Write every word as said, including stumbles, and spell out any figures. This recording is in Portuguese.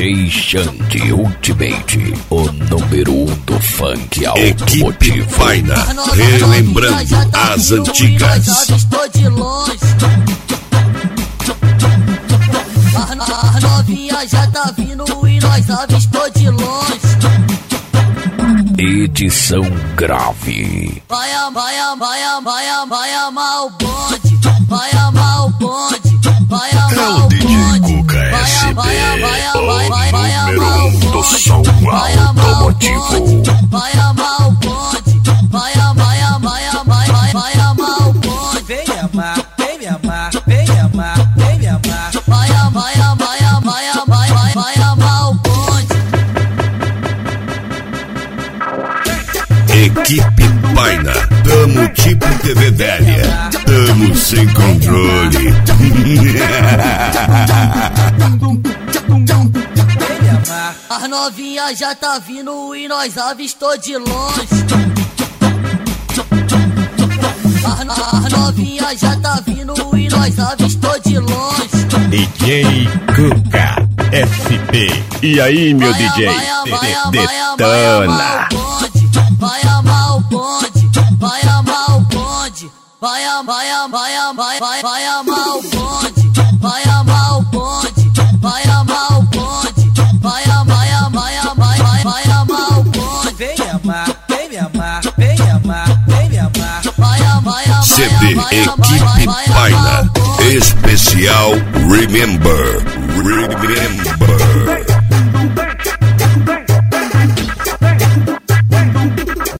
J Xande Ultimate, o número um do funk automotivo. Equipe Paina, relembrando as antigas. Estou de longe. A novinha já tá vindo e nós avistou de longe. Edição grave. Vai, vai, vai, vai, vai amar o bonde. Vai amar o bonde. Vai amar o bonde. É o D J Cuca S B, o número um do som automotivo. Vai amar o bonde. Vai amar, vai amar, vai, vai amar o bonde. Vem me amar, vem me amar, vem me amar, vem me amar. Vai amar, vai amar, vai amar, vai, vai amar o bonde. Equipe Paina, tamo tipo T V velha, tamo sem controle. A novinha já tá vindo e nós avistou de longe. A, a novinha já tá vindo e nós avistou de longe. D J Cuca S B. E aí, meu vai, D J? Vai, vai, Detona. Vai amar o bonde, vai amar o bonde. Vai amar, vai amar, vai, vai amar o bonde. Vai amar o bonde, vai amar o bonde. Vai amar, vai amar, vai, vai amar o bonde. Vem me amar, vem me amar, vem me amar, vem me amar. Vai amar, C D Equipe Paina, especial Remember, Remember.